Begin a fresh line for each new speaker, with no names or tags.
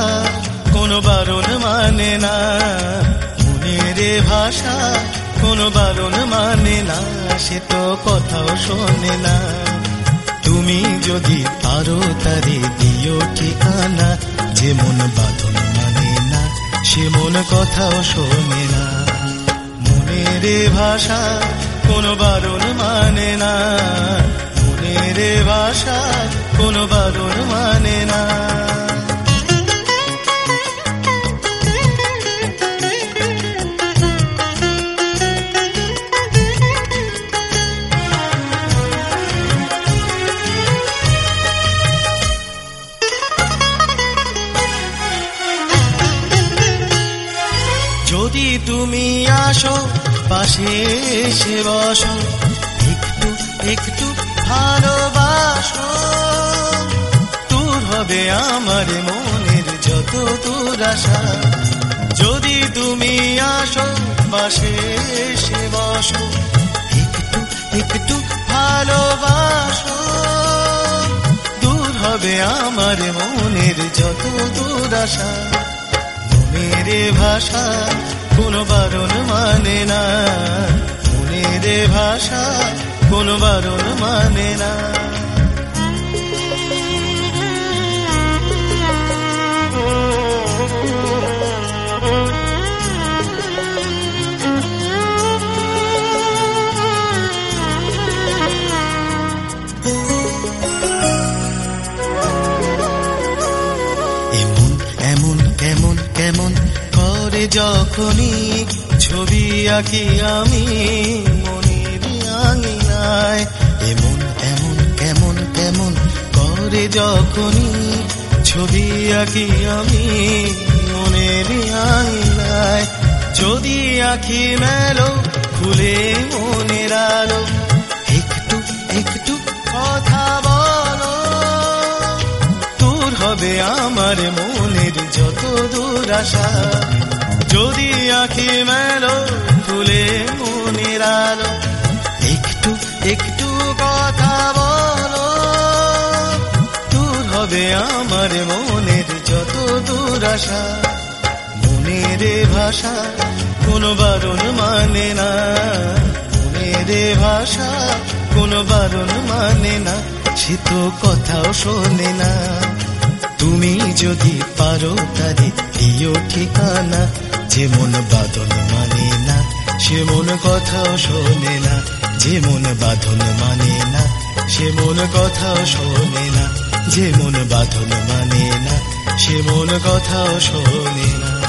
কোনো বারণ মানে না, মনের ভাষা কোনো বারণ মানে না, সে তো কথাও শোনে না। তুমি যদি পারো তারে দিও ঠিকানা, যে মন বাঁধন মানে না, সে মন কথাও শোনে না। মনের ভাষা কোনো বারণ মানে না, মনের ভাষা কোনো বারণ মানে না। যদি তুমি আসো পাশে এসে বসো, একটু একটু ভালোবাসো, দূর হবে আমার মনের যত দুরাশা। যদি তুমি আসো পাশে এসে বসো, একটু একটু ভালোবাসো, দূর হবে আমার মনের যত দুরাশা। মনের ভাষা কোনো বারণ মানে না, মনের ভাষা কোনো বারণ মানে না। এমন কেমন কেমন করে যখনই ছবি আঁকি আমি মনের আঙিনায়। এমন এমন কেমন কেমন করে যখনই ছবি আঁকি আমি মনের আঙিনায়। যদি আঁখি মেলো খুলে মনের আলো, একটু একটু কথা বলো, দূর হবে আমার মনের যত দুরাশা। যদি আঁখি মেলো খুলে মনের আলো, একটু একটু কথা বলো, দূর হবে আমার মনের যত দুরাশা। মনের ভাষা কোনো বারণ মানে না, মনের ভাষা কোনো বারণ মানে না, সে তো কথাও শোনে না। তুমি যদি পারো তারে দিও ঠিকানা, যে মন বাঁধন মানে না, সে মন কথাও শোনে না, যে মন বাঁধন মানে না, সে মন কথাও শোনে না, যে মন বাঁধন মানে না, সে মন কথাও শোনে না।